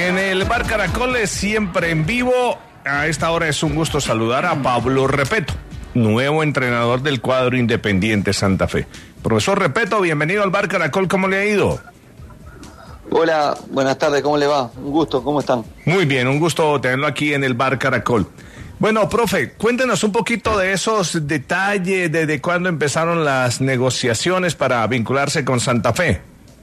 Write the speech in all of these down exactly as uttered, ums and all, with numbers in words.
En el Bar Caracol es siempre en vivo. A esta hora es un gusto saludar a Pablo Repeto, nuevo entrenador del cuadro Independiente Santa Fe. Profesor Repeto, bienvenido al Bar Caracol, ¿cómo le ha ido? Hola, buenas tardes, ¿cómo le va? Un gusto, ¿cómo están? Muy bien, un gusto tenerlo aquí en el Bar Caracol. Bueno, profe, cuéntenos un poquito de esos detalles, desde cuándo empezaron las negociaciones para vincularse con Santa Fe.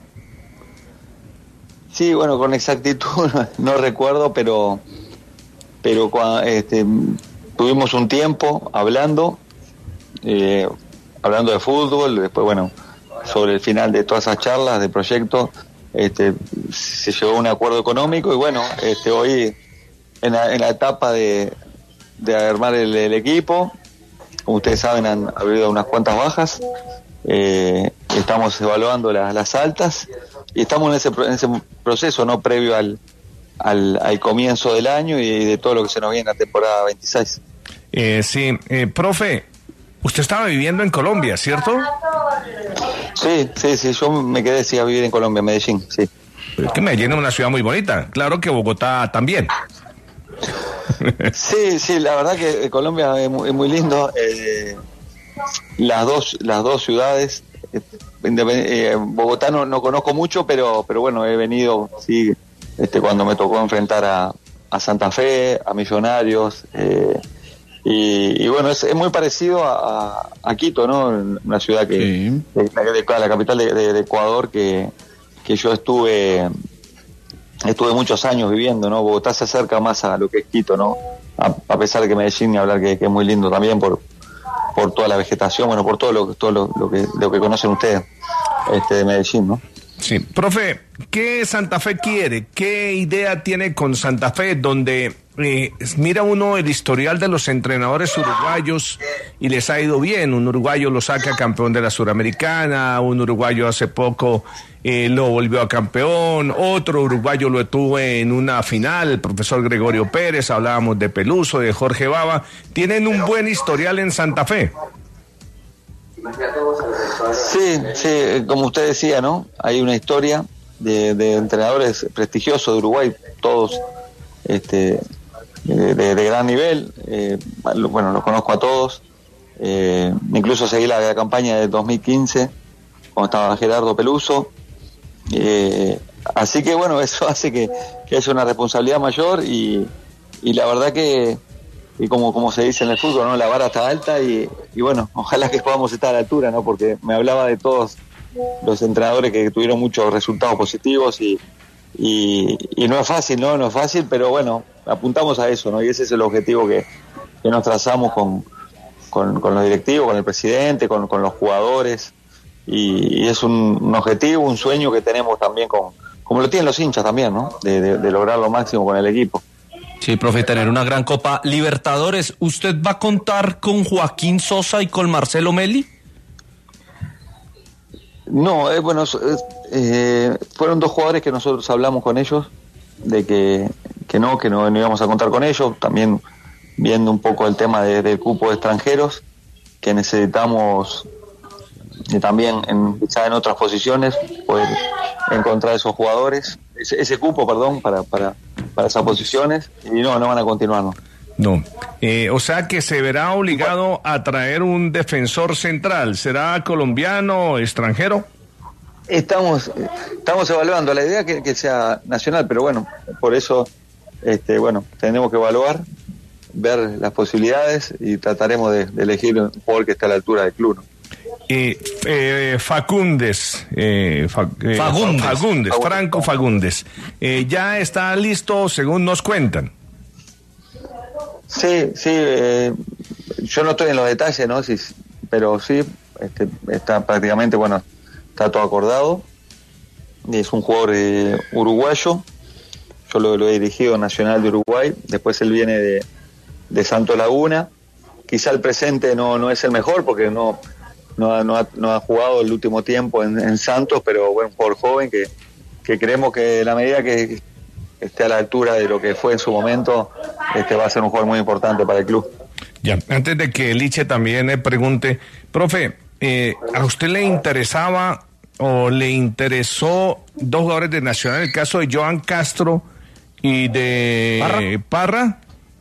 Sí, bueno, con exactitud no recuerdo, pero pero este, tuvimos un tiempo hablando, eh, hablando de fútbol, después, bueno, sobre el final de todas esas charlas de proyectos, este, se llegó a un acuerdo económico y bueno, este, hoy en la, en la etapa de, de armar el, el equipo, como ustedes saben, han habido unas cuantas bajas, eh, estamos evaluando las, las altas y estamos en ese, en ese proceso, no previo al, al, al comienzo del año y de todo lo que se nos viene en la temporada veintiséis. Eh, sí, eh, profe, usted estaba viviendo en Colombia, ¿cierto? Sí, sí, sí, yo me quedé sí, a vivir en Colombia, Medellín, sí. Pero es que Medellín es una ciudad muy bonita, claro que Bogotá también. Sí, sí, la verdad que Colombia es muy, es muy lindo. Eh, las dos, las dos ciudades. Eh, eh, Bogotá no, no conozco mucho, pero, pero bueno, he venido, sí, este, cuando me tocó enfrentar a, a Santa Fe, a Millonarios, eh, y, y bueno, es, es muy parecido a, a, a Quito, ¿no? Una ciudad que, sí. de, de, de, la capital de, de, de Ecuador, que, que yo estuve. Estuve muchos años viviendo, ¿no? Bogotá se acerca más a lo que es Quito, ¿no? A, a pesar de que Medellín, ni hablar que, que es muy lindo también por por toda la vegetación, bueno, por todo lo, todo lo, lo que lo que conocen ustedes este, de Medellín, ¿no? Sí, profe, ¿qué Santa Fe quiere? ¿Qué idea tiene con Santa Fe? Donde eh, mira uno el historial de los entrenadores uruguayos y les ha ido bien. Un uruguayo lo saca campeón de la Suramericana, un uruguayo hace poco eh, lo volvió a campeón, otro uruguayo lo tuvo en una final, el profesor Gregorio Pérez, hablábamos de Peluso, de Jorge Baba. Tienen un buen historial en Santa Fe. Sí, sí, como usted decía, ¿no? Hay una historia de, de entrenadores prestigiosos de Uruguay, todos este, de, de, de gran nivel. Eh, bueno, los conozco a todos. Eh, incluso seguí la, la campaña de dos mil quince, cuando estaba Gerardo Peluso. Eh, así que, bueno, eso hace que, que haya una responsabilidad mayor y, y la verdad que y como como se dice en el fútbol, ¿no? La vara está alta y, y bueno, ojalá que podamos estar a la altura, ¿no? Porque me hablaba de todos los entrenadores que tuvieron muchos resultados positivos y, y, y no es fácil, ¿no? No es fácil, pero bueno, apuntamos a eso, ¿no? Y ese es el objetivo que, que nos trazamos con, con, con los directivos, con el presidente, con, con los jugadores y, y es un, un objetivo, un sueño que tenemos también con, como lo tienen los hinchas también, ¿no? De, de, de lograr lo máximo con el equipo. Sí, profe, tener una gran Copa Libertadores. ¿Usted va a contar con Joaquín Sosa y con Marcelo Meli? No, eh, bueno, eh, fueron dos jugadores que nosotros hablamos con ellos, de que, que no, que no, no íbamos a contar con ellos, también viendo un poco el tema de, del cupo de extranjeros, que necesitamos y también en, quizá en otras posiciones poder encontrar esos jugadores, ese, ese cupo, perdón, para... para para esas posiciones y no, no van a continuar, ¿no? No, eh, o sea que se verá obligado a traer un defensor central, ¿será colombiano o extranjero? Estamos estamos evaluando, la idea es que, que sea nacional, pero bueno, por eso este bueno, tenemos que evaluar, ver las posibilidades y trataremos de, de elegir un jugador que esté a la altura del club, ¿no? Eh, eh, Facúndez, eh, Fa, eh, Fagundes, Fagundes, Franco Fagundes, eh, ya está listo según nos cuentan. Sí, sí, eh, yo no estoy en los detalles, ¿no? Sí, pero sí, este, está prácticamente, bueno, está todo acordado. Es un jugador eh, uruguayo, yo lo, lo he dirigido Nacional de Uruguay, después él viene de, de Santo Laguna. Quizá el presente no, no es el mejor porque no... No ha, no, ha, no ha jugado el último tiempo en, en Santos, pero bueno, un jugador joven que, que creemos que la medida que esté a la altura de lo que fue en su momento, este va a ser un jugador muy importante para el club. Ya, antes de que Liche también le pregunte, profe, eh, ¿a usted le interesaba o le interesó dos jugadores de Nacional, el caso de Joan Castro ¿Y de Parra? Parra?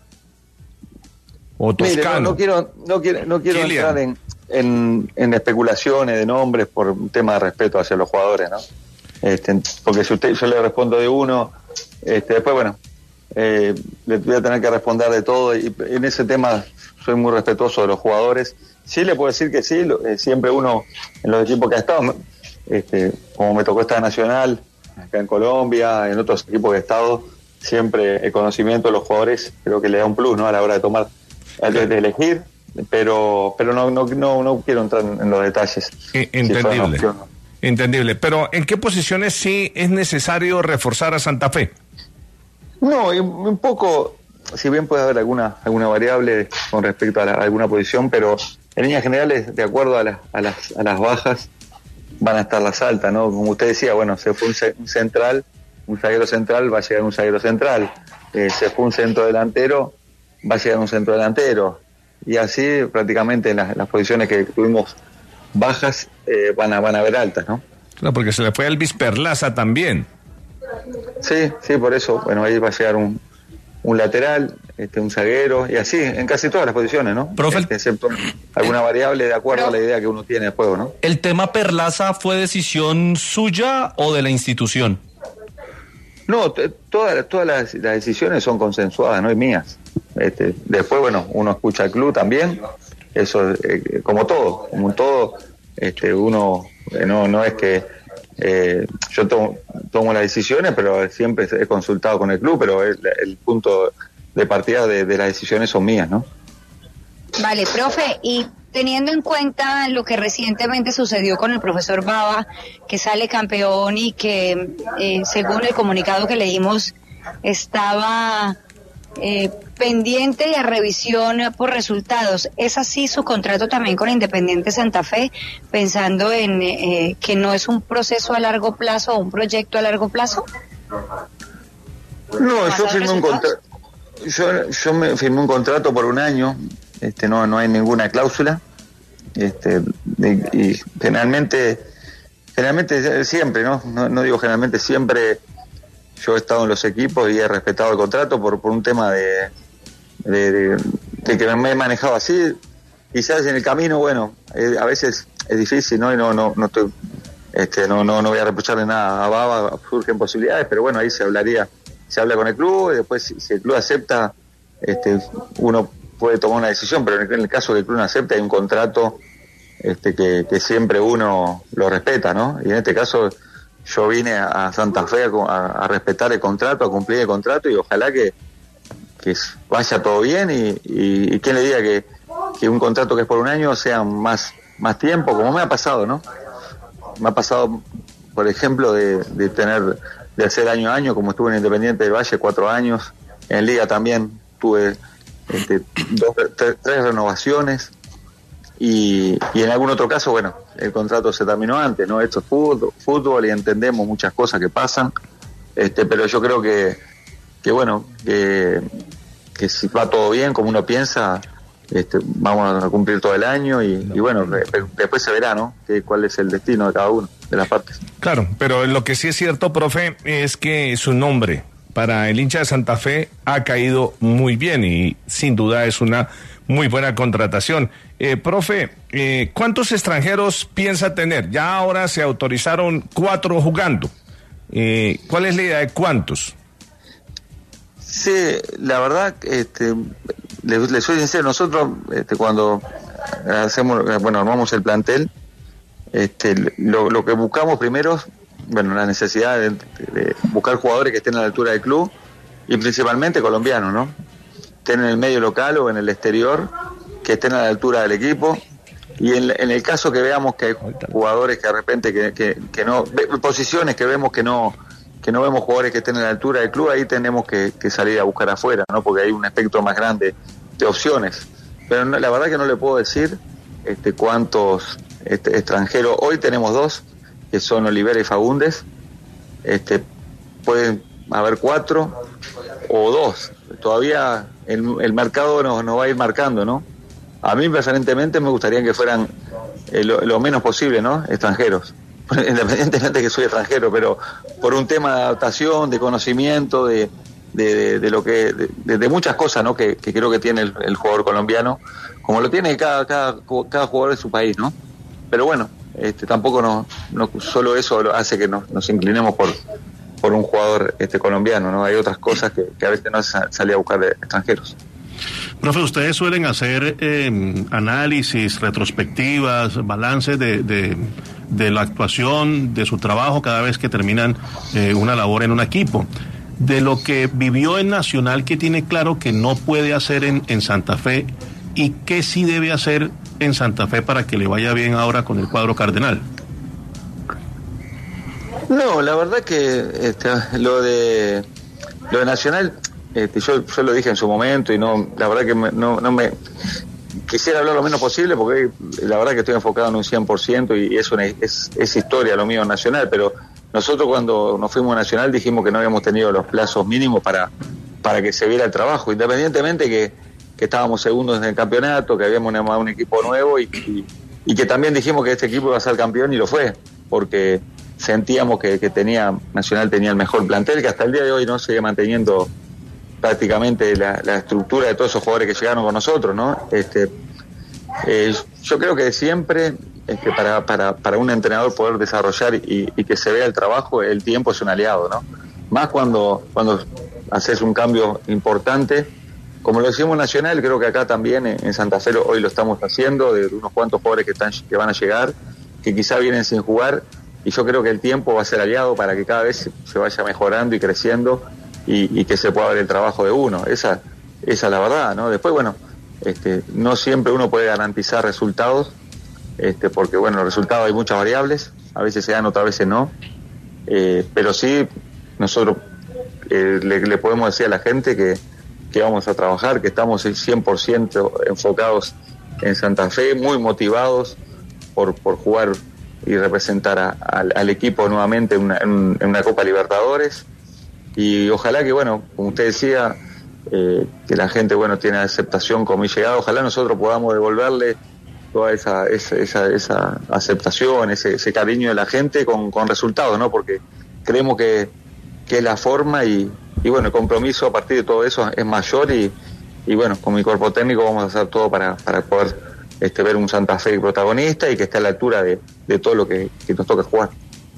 ¿O Toscano? Mire, no, no quiero, no quiero, no quiero entrar en, en, en especulaciones de nombres por un tema de respeto hacia los jugadores, ¿no? Este, porque si usted, yo le respondo de uno, este, después, bueno, eh, le voy a tener que responder de todo, y en ese tema soy muy respetuoso de los jugadores. Sí le puedo decir que sí, lo, eh, siempre uno en los equipos que ha estado, este, como me tocó estar en Nacional, acá en Colombia, en otros equipos que he estado, siempre el conocimiento de los jugadores creo que le da un plus, ¿no?, a la hora de tomar, de, de elegir, pero pero no no no, no quiero entrar en, en los detalles. Entendible. Si Entendible. Pero ¿en qué posiciones sí es necesario reforzar a Santa Fe? No, un poco, si bien puede haber alguna alguna variable con respecto a, la, a alguna posición, pero en líneas generales, de acuerdo a, la, a, las, a las bajas, van a estar las altas, ¿no? Como usted decía, bueno, se fue un, un central, un zaguero central, va a llegar un zaguero central. Eh, se fue un centro delantero, va a llegar un centro delantero. Y así prácticamente en las, las posiciones que tuvimos bajas eh, van a van a haber altas, ¿no? Claro, porque se le fue a Elvis Perlaza también. Sí, sí, por eso, bueno, ahí va a llegar un, un lateral, este, un zaguero, y así, en casi todas las posiciones, ¿no? Profe, este, excepto alguna variable de acuerdo a la idea que uno tiene de juego, ¿no? ¿El tema Perlaza fue decisión suya o de la institución? No, t- todas, todas las, las decisiones son consensuadas, no y mías. Este, después, bueno, uno escucha al club también, eso eh, como todo, como todo, este, uno eh, no no es que eh, yo tomo, tomo las decisiones, pero siempre he consultado con el club, pero el, el punto de partida de, de las decisiones son mías, ¿no? Vale, profe, y teniendo en cuenta lo que recientemente sucedió con el profesor Bava, que sale campeón y que eh, según el comunicado que leímos estaba eh, pendiente de revisión por resultados, ¿es así su contrato también con Independiente Santa Fe, pensando en eh, que no es un proceso a largo plazo o un proyecto a largo plazo? No, yo firmé un contrato, yo, yo me firmé un contrato por un año. Este, no no hay ninguna cláusula, este, y, y generalmente generalmente siempre, ¿no? ¿no? No digo generalmente, siempre yo he estado en los equipos y he respetado el contrato por, por un tema de, de, de, de que me he manejado así. Quizás en el camino, bueno, eh, a veces es difícil, ¿no? Y no no no estoy, este, no no no voy a reprocharle nada a Baba, surgen posibilidades, pero bueno, ahí se hablaría, se habla con el club, y después si, si el club acepta, este, uno puede tomar una decisión, pero en el caso de que el club no acepte, hay un contrato este, que, que siempre uno lo respeta, ¿no? Y en este caso yo vine a, a Santa Fe a, a respetar el contrato, a cumplir el contrato, y ojalá que, que vaya todo bien, y, y, y quién le diga que, que un contrato que es por un año sea más, más tiempo, como me ha pasado, ¿no? Me ha pasado, por ejemplo, de, de tener, de hacer año a año, como estuve en Independiente del Valle cuatro años, en Liga también tuve Este, dos, tres, tres renovaciones, y, y en algún otro caso, bueno, el contrato se terminó antes, ¿no? Esto es fútbol, fútbol y entendemos muchas cosas que pasan, este, pero yo creo que, que bueno, que, que si va todo bien, como uno piensa, este, vamos a cumplir todo el año, y, y bueno, después se verá, ¿no? Que, cuál es el destino de cada uno de las partes. Claro, pero lo que sí es cierto, profe, es que su nombre para el hincha de Santa Fe ha caído muy bien, y sin duda es una muy buena contratación. Eh, profe, eh, ¿cuántos extranjeros piensa tener? Ya ahora se autorizaron cuatro jugando. Eh, ¿Cuál es la idea de cuántos? Sí, la verdad, este, le, le soy sincero, nosotros este, cuando hacemos, bueno, armamos el plantel, este, lo, lo que buscamos primero, bueno, la necesidad de, de buscar jugadores que estén a la altura del club, y principalmente colombianos, ¿no? Estén en el medio local o en el exterior, que estén a la altura del equipo, y en, en el caso que veamos que hay jugadores que de repente que, que, que no, posiciones que vemos que no que no vemos jugadores que estén a la altura del club, ahí tenemos que, que salir a buscar afuera, ¿no? Porque hay un espectro más grande de opciones, pero no, la verdad que no le puedo decir este cuántos este, extranjeros. Hoy tenemos dos, que son Olivera y Fagundes. Este, pueden haber cuatro o dos. Todavía el, el mercado nos, nos va a ir marcando, ¿no? A mí preferentemente me gustaría que fueran eh, lo, lo menos posible, ¿no? Extranjeros. Independientemente de que soy extranjero, pero por un tema de adaptación, de conocimiento, de, de, de, de lo que de, de muchas cosas, ¿no? que, que creo que tiene el, el jugador colombiano, como lo tiene cada, cada, cada jugador de su país, ¿no? Pero bueno, este, tampoco no, no solo eso hace que nos, nos inclinemos por, por un jugador este, colombiano, ¿no? Hay otras cosas que, que a veces no se sale a buscar de extranjeros. Profe, ustedes suelen hacer eh, análisis, retrospectivas, balances de, de, de la actuación, de su trabajo cada vez que terminan eh, una labor en un equipo. De lo que vivió en Nacional, ¿qué tiene claro que no puede hacer en, en Santa Fe y qué sí debe hacer en Santa Fe para que le vaya bien ahora con el cuadro cardenal? No, la verdad que este, lo de lo de Nacional, este, yo, yo lo dije en su momento y no, la verdad que me, no, no me quisiera hablar lo menos posible porque la verdad que estoy enfocado en un cien por ciento y es, una, es, es historia lo mío en Nacional, pero nosotros cuando nos fuimos a Nacional dijimos que no habíamos tenido los plazos mínimos para, para que se viera el trabajo, independientemente que, que estábamos segundos en el campeonato, que habíamos armado un equipo nuevo y, y, y que también dijimos que este equipo iba a ser campeón y lo fue, porque sentíamos que, que tenía Nacional tenía el mejor plantel, que hasta el día de hoy no sigue manteniendo prácticamente la, la estructura de todos esos jugadores que llegaron con nosotros, ¿no? Este, eh, yo creo que siempre este, para, para, para un entrenador poder desarrollar y, y que se vea el trabajo, el tiempo es un aliado, ¿no? Más cuando, cuando haces un cambio importante, como lo decimos en Nacional, creo que acá también en Santa Fe hoy lo estamos haciendo, de unos cuantos jugadores que, están, que van a llegar, que quizá vienen sin jugar, y yo creo que el tiempo va a ser aliado para que cada vez se vaya mejorando y creciendo y, y que se pueda ver el trabajo de uno. Esa, esa es la verdad, ¿no? Después, bueno, este, no siempre uno puede garantizar resultados, este, porque, bueno, los resultados hay muchas variables, a veces se dan, otras veces no, eh, pero sí, nosotros eh, le, le podemos decir a la gente que, que vamos a trabajar, que estamos cien por ciento enfocados en Santa Fe, muy motivados por, por jugar y representar a, a, al equipo nuevamente en una, en, en una Copa Libertadores, y ojalá que, bueno, como usted decía, eh, que la gente, bueno, tiene aceptación con mi llegada, ojalá nosotros podamos devolverle toda esa esa, esa, esa aceptación, ese, ese cariño de la gente con, con resultados, ¿no? Porque creemos que, que es la forma y, y, bueno, el compromiso a partir de todo eso es mayor y, y bueno, con mi cuerpo técnico vamos a hacer todo para, para poder este, ver un Santa Fe protagonista y que esté a la altura de, de todo lo que, que nos toca jugar.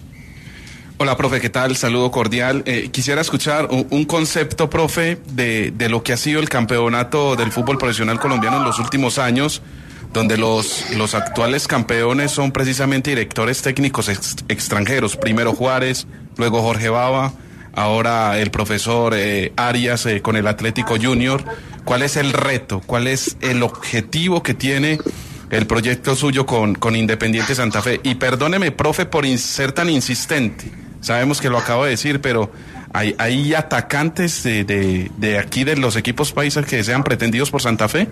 Hola, profe, ¿qué tal? Saludo cordial. Eh, quisiera escuchar un, un concepto, profe, de, de lo que ha sido el campeonato del fútbol profesional colombiano en los últimos años, donde los, los actuales campeones son precisamente directores técnicos ex, extranjeros. Primero Juárez, luego Jorge Bava, ahora el profesor eh, Arias eh, con el Atlético Junior. ¿Cuál es el reto? ¿Cuál es el objetivo que tiene el proyecto suyo con, con Independiente Santa Fe? Y perdóneme, profe, por ser tan insistente. Sabemos que lo acabo de decir, pero ¿hay, hay atacantes de, de, de aquí, de los equipos paisas, que sean pretendidos por Santa Fe?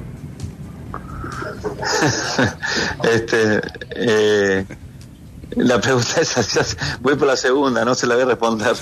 este eh, La pregunta es así, voy por la segunda, no se la voy a responder.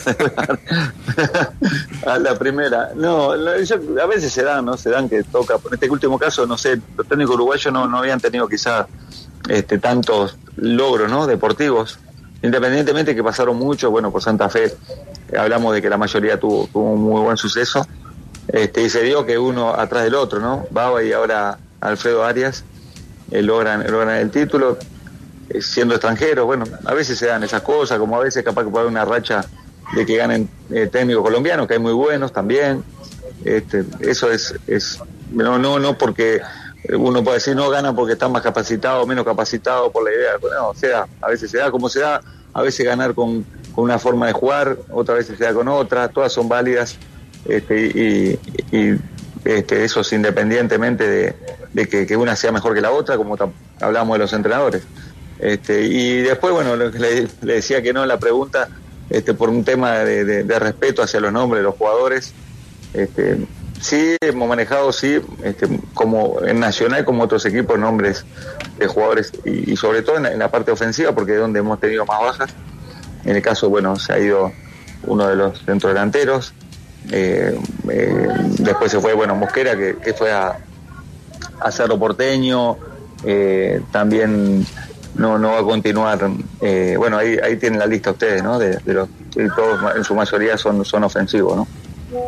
A la primera, no, yo, a veces se dan, ¿no? Se dan que toca, en este último caso, no sé, los técnicos uruguayos no, no habían tenido quizás este, tantos logros, ¿no? Deportivos. Independientemente que pasaron mucho, bueno, por Santa Fe hablamos de que la mayoría tuvo, tuvo un muy buen suceso, este, y se dio que uno atrás del otro, ¿no? Bava y ahora Alfredo Arias eh, logran, logran el título eh, siendo extranjeros. Bueno, a veces se dan esas cosas, como a veces capaz que puede haber una racha de que ganen eh, técnicos colombianos, que hay muy buenos también. Este, eso es, es no, no, no porque uno puede decir no ganan porque están más capacitados, menos capacitados por la idea. No, se da, a veces se da como se da, a veces ganar con, con una forma de jugar, otras veces se da con otra, todas son válidas, este, y, y este, eso es independientemente de, de que, que una sea mejor que la otra, como ta- hablamos de los entrenadores. Este, y después, bueno, le, le decía que no en la pregunta, este, por un tema de, de, de respeto hacia los nombres de los jugadores. Este, sí hemos manejado, sí, este, como en Nacional, como otros equipos, nombres de jugadores y, y sobre todo en la, en la parte ofensiva, porque es donde hemos tenido más bajas. En el caso, bueno, se ha ido uno de los centrodelanteros, eh, eh, después se fue, bueno, Mosquera, que, que fue a, a Cerro Porteño, eh, también no no va a continuar, eh, bueno, ahí ahí tienen la lista ustedes, ¿no? De, de los, de todos, en su mayoría son, son ofensivos, ¿no?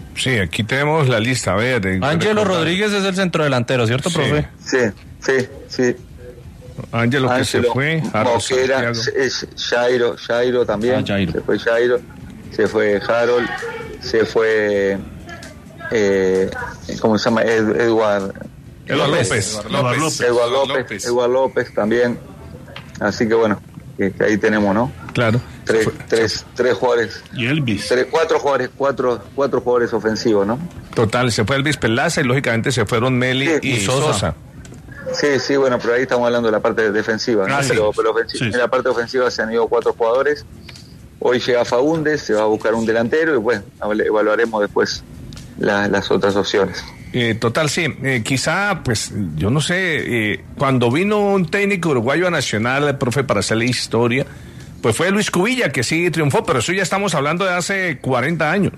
Sí, aquí tenemos la lista, a ver. eh, Ángelo recordar. Rodríguez es el centrodelantero, ¿cierto, Sí. profe? Sí, sí, sí. Ángelo que se Ángelo, fue, Harold Mosquera, Santiago. es Jairo, Jairo también, Ah, Jairo. se fue Jairo, se fue Harold, se fue, eh, ¿cómo se llama? Ed- Edward, Eduardo López. López. Eduardo López. Edward López, Edward López también, así que bueno, que, que ahí tenemos, ¿no? Claro. Tres, Se fue- tres, tres jugadores, Y Elvis. tres, cuatro jugadores, cuatro, cuatro jugadores ofensivos, ¿no? Total, se fue Elvis Perlaza y lógicamente se fueron Meli Sí, y y Sosa. Sosa. Sí, sí, bueno, pero ahí estamos hablando de la parte defensiva, ¿no? Ah, sí. pero, pero ofensi- Sí, sí. en la parte ofensiva se han ido cuatro jugadores. Hoy llega Faúndez, se va a buscar un delantero y bueno, evaluaremos después la- las otras opciones. Eh, total, sí. Eh, quizá, pues, yo no sé, eh, cuando vino un técnico uruguayo a Nacional, el profe, para hacerle historia, pues fue Luis Cubilla, que sí triunfó, pero eso ya estamos hablando de hace cuarenta años.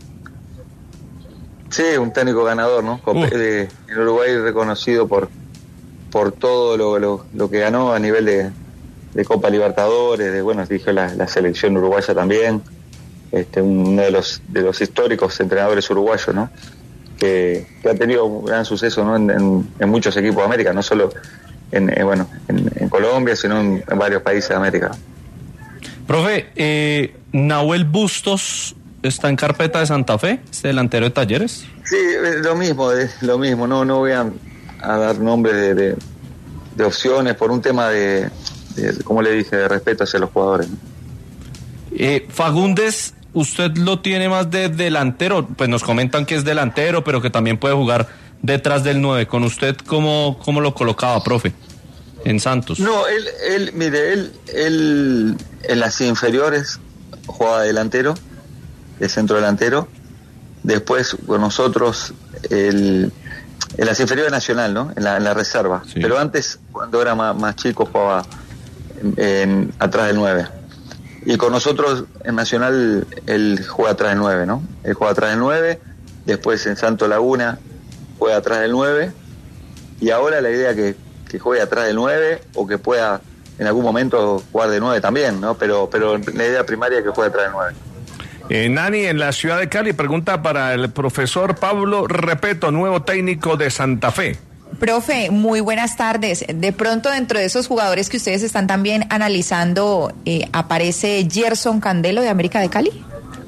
Sí, un técnico ganador, ¿no? Compe- Uh. de- en Uruguay reconocido por por todo lo, lo, lo que ganó a nivel de, de Copa Libertadores, de bueno, dije la, la selección uruguaya también, este uno de los de los históricos entrenadores uruguayos, ¿no? Que, que ha tenido un gran suceso, ¿no? en, en, en muchos equipos de América, no solo en, en, bueno en, en Colombia, sino en, en varios países de América. Profe, eh, Nahuel Bustos está en carpeta de Santa Fe, este delantero de Talleres. Sí, eh, lo mismo, eh, lo mismo, no no voy a, a dar nombres de, de, de opciones por un tema de, de, como le dije, de respeto hacia los jugadores, ¿no? Eh, Fagundes, usted lo tiene más de delantero, pues nos comentan que es delantero, pero que también puede jugar detrás del nueve. ¿Con usted cómo, cómo lo colocaba, profe, en Santos? No, él, él mire, él, él en las inferiores jugaba delantero, de centro delantero. Después con nosotros, el, en las inferiores nacional, ¿no? En la, en la reserva. Sí. Pero antes, cuando era más, más chico, jugaba en, en- atrás del nueve. Y con nosotros en Nacional, él juega atrás del nueve, ¿no? Él juega atrás del nueve. Después en Santo Laguna, juega atrás del nueve. Y ahora la idea que, que juegue atrás del nueve o que pueda en algún momento jugar de nueve también, ¿no? Pero, pero la idea primaria es que juegue atrás del nueve. Eh, Nani, en la ciudad de Cali, pregunta para el profesor Pablo Repeto, nuevo técnico de Santa Fe. Profe, muy buenas tardes. De pronto, dentro de esos jugadores que ustedes están también analizando, eh, ¿aparece Gerson Candelo de América de Cali?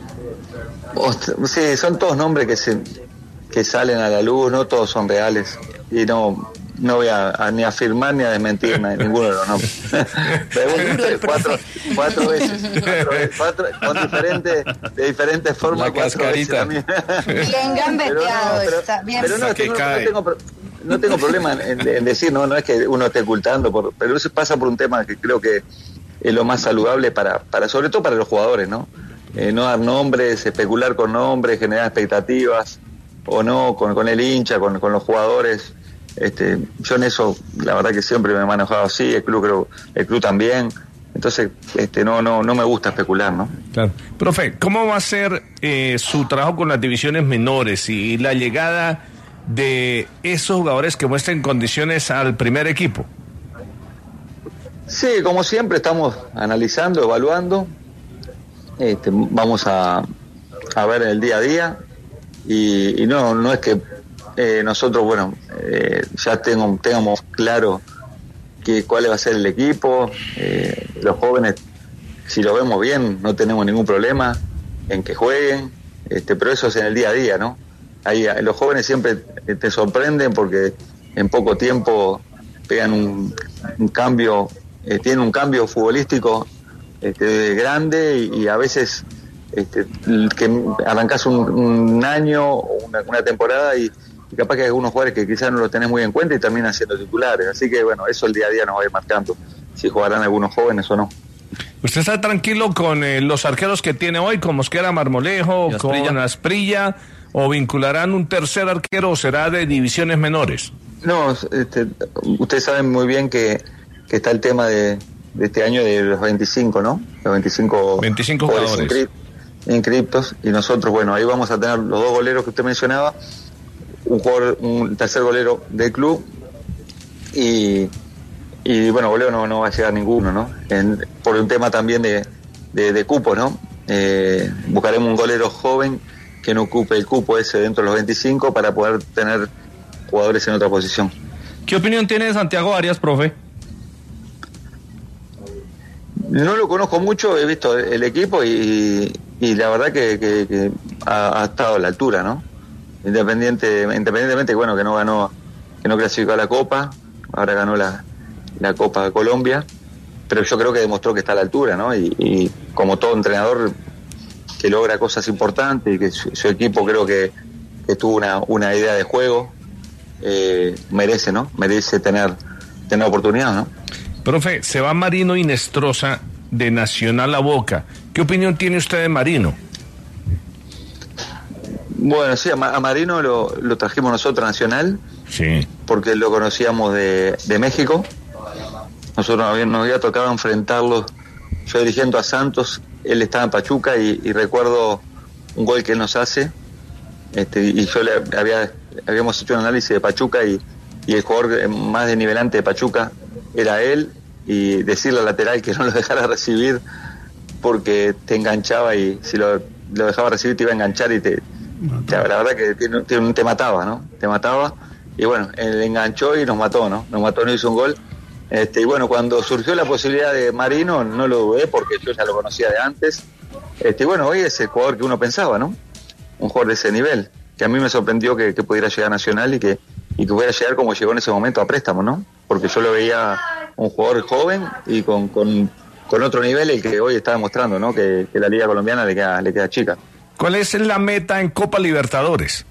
Ost- Sí, son todos nombres que se que salen a la luz, no todos son reales. Y no no voy a, a ni a afirmar ni a desmentir na- ninguno de los nombres. Pregúntenme Duro el profe. cuatro, cuatro veces, cuatro veces, cuatro- con diferentes, de diferentes formas. La cuatro veces cascarita. a mí. Bien gambeteado, pero, está bien. pero no, La que tengo- no cae. tengo, pro- no tengo problema en, en decir, no, no es que uno esté ocultando, por, pero eso pasa por un tema que creo que es lo más saludable para, para sobre todo para los jugadores, ¿no? Eh, no dar nombres, especular con nombres, generar expectativas, o no, con, con el hincha, con, con los jugadores. Este, yo en eso, la verdad que siempre me he manejado así, el club creo, el club también. Entonces, este, no, no, no me gusta especular, ¿no? Claro. Profe, ¿cómo va a ser eh, su trabajo con las divisiones menores y la llegada de esos jugadores que muestren condiciones al primer equipo? Sí, como siempre estamos analizando, evaluando. Este, vamos a, a ver el día a día y, y no, no es que eh, nosotros, bueno, eh, ya tengo, tengamos claro que cuál va a ser el equipo. Eh, los jóvenes, si lo vemos bien, no tenemos ningún problema en que jueguen, este, pero eso es en el día a día, ¿no? Ahí, los jóvenes siempre te sorprenden porque en poco tiempo pegan un, un cambio, eh, tienen un cambio futbolístico este, grande y, y a veces este, que arrancás un, un año o una, una temporada y, y capaz que hay algunos jugadores que quizás no lo tenés muy en cuenta y terminan siendo titulares. Así que bueno, eso el día a día nos va a ir marcando si jugarán algunos jóvenes o no. ¿Usted está tranquilo con eh, los arqueros que tiene hoy, con Mosquera, Marmolejo, Y Asprilla. con Asprilla, o vincularán un tercer arquero o será de divisiones menores? No, este, ustedes saben muy bien que, que está el tema de, de este año de los veinticinco, ¿no? Los veinticinco, veinticinco jugadores. inscri- inscriptos y nosotros, bueno, ahí vamos a tener los dos goleros que usted mencionaba, un jugador, un tercer golero del club y, y bueno, golero no, no va a llegar ninguno, ¿no? En- por un tema también de, de, de cupo, ¿no? Eh, buscaremos un golero joven que no ocupe el cupo ese dentro de los veinticinco para poder tener jugadores en otra posición. ¿Qué opinión tiene de Santiago Arias, profe? No lo conozco mucho, he visto el equipo y, y la verdad que, que, que ha, ha estado a la altura, ¿no? Independiente, independientemente, bueno, que no ganó, que no clasificó a la Copa, ahora ganó la, la Copa de Colombia, pero yo creo que demostró que está a la altura, ¿no? Y, y como todo entrenador que logra cosas importantes y que su, su equipo creo que, que tuvo una, una idea de juego, eh, merece, ¿no? Merece tener, tener oportunidad, ¿no? Profe, se va Marino Inestrosa de Nacional a Boca. ¿Qué opinión tiene usted de Marino? Bueno, sí, a, Ma- a Marino lo, lo trajimos nosotros a Nacional, Sí. porque lo conocíamos de, de México. Nosotros nos había, nos había tocado enfrentarlo, yo dirigiendo a Santos, él estaba en Pachuca y, y recuerdo un gol que él nos hace, este, y yo le había, habíamos hecho un análisis de Pachuca y, y el jugador más desnivelante de Pachuca era él, y decirle al lateral que no lo dejara recibir porque te enganchaba, y si lo, lo dejaba recibir te iba a enganchar y te, te la verdad que te, te, te mataba, ¿no? Te mataba, y bueno, él enganchó y nos mató, ¿no? Nos mató, nos hizo un gol. Este, y bueno, cuando surgió la posibilidad de Marino, no lo dudé porque yo ya lo conocía de antes. Este, y bueno, hoy es el jugador que uno pensaba, ¿no? Un jugador de ese nivel, que a mí me sorprendió que, que pudiera llegar a Nacional y que, y que pudiera llegar como llegó en ese momento a préstamo, ¿no? Porque yo lo veía un jugador joven y con, con, con otro nivel el que hoy está demostrando, ¿no? Que, que la Liga Colombiana le queda, le queda chica. ¿Cuál es la meta en Copa Libertadores?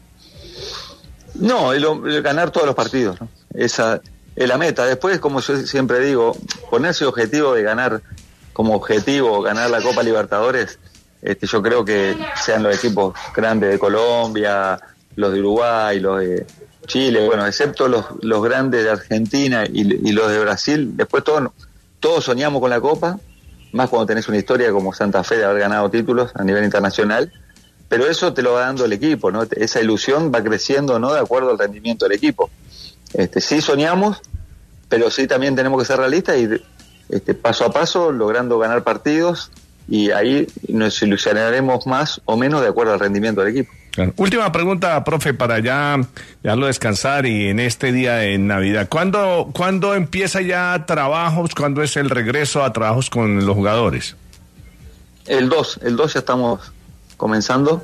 No, el, el ganar todos los partidos, ¿no? Esa es la meta. Después, como yo siempre digo, ponerse objetivo de ganar, como objetivo ganar la Copa Libertadores, este, yo creo que sean los equipos grandes de Colombia, los de Uruguay, los de Chile, bueno, excepto los, los grandes de Argentina y, y los de Brasil, después todos, todos soñamos con la Copa, más cuando tenés una historia como Santa Fe de haber ganado títulos a nivel internacional, pero eso te lo va dando el equipo, ¿no? Esa ilusión va creciendo, ¿no? De acuerdo al rendimiento del equipo. Este, sí soñamos, pero sí también tenemos que ser realistas y este, paso a paso logrando ganar partidos, y ahí nos ilusionaremos más o menos de acuerdo al rendimiento del equipo. Claro. Última pregunta, profe, para ya dejarlo descansar y en este día de Navidad. ¿Cuándo, ¿Cuándo empieza ya trabajos? ¿Cuándo es el regreso a trabajos con los jugadores? El dos, el dos ya estamos comenzando.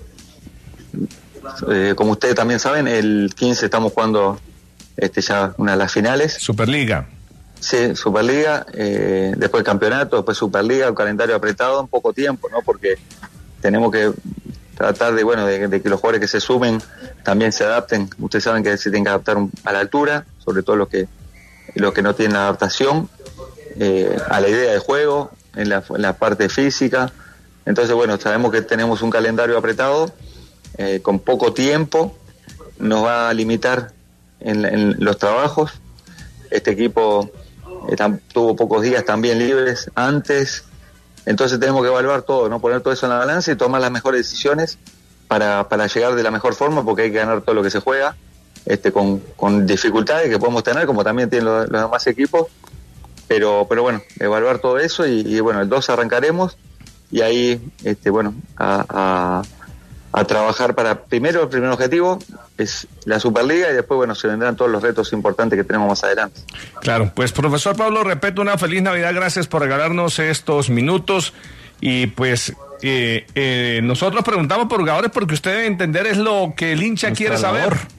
Eh, como ustedes también saben, el quince estamos jugando este, ya una de las finales. Superliga. Sí, Superliga, eh, después el campeonato, después Superliga, un calendario apretado en poco tiempo, ¿no? Porque tenemos que tratar de, bueno, de, de que los jugadores que se sumen también se adapten. Ustedes saben que se tienen que adaptar a la altura, sobre todo los que los que no tienen la adaptación eh, a la idea de juego, en la, en la parte física. Entonces, bueno, sabemos que tenemos un calendario apretado, eh, con poco tiempo, nos va a limitar en, en los trabajos. Este equipo eh, tam, tuvo pocos días también libres antes, entonces tenemos que evaluar todo, ¿no? Poner todo eso en la balanza y tomar las mejores decisiones para, para llegar de la mejor forma, porque hay que ganar todo lo que se juega, este, con, con dificultades que podemos tener, como también tienen los, los demás equipos, pero, pero bueno, evaluar todo eso y, y bueno, el dos arrancaremos y ahí, este, bueno, a, a a trabajar para, primero, el primer objetivo es la Superliga y después, bueno, se vendrán todos los retos importantes que tenemos más adelante. Claro, pues profesor Pablo Repeto, una feliz Navidad, gracias por regalarnos estos minutos y pues eh, eh, nosotros preguntamos por jugadores porque usted debe entender es lo que el hincha Nuestra quiere saber. labor.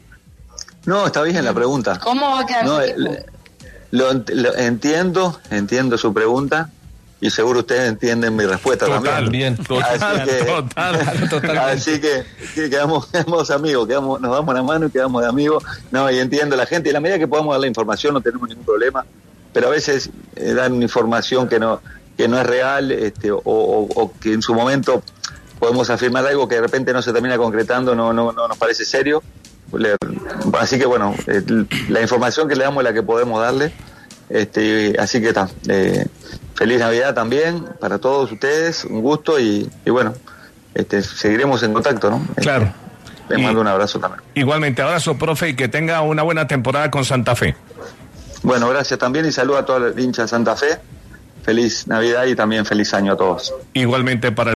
No, está bien la pregunta. ¿Cómo va a quedar No, su equipo? lo, lo entiendo, entiendo su pregunta y seguro ustedes entienden mi respuesta Total, también. Bien, total, Así que, total, total. Así que, que quedamos, quedamos amigos, quedamos, nos damos la mano y quedamos de amigos. No, y entiendo la gente, y a la medida que podamos dar la información no tenemos ningún problema, pero a veces eh, dan información que no, que no es real, este, o, o, o que en su momento podemos afirmar algo que de repente no se termina concretando, no, no, no nos parece serio. Le, así que bueno, eh, la información que le damos es la que podemos darle. Este, así que está. Eh, feliz Navidad también para todos ustedes, un gusto y, y bueno, este, seguiremos en contacto, ¿no? Claro. Este, les mando un abrazo también. Igualmente, abrazo, profe, y que tenga una buena temporada con Santa Fe. Bueno, gracias también y saludo a todos los hinchas de Santa Fe. Feliz Navidad y también feliz año a todos. Igualmente para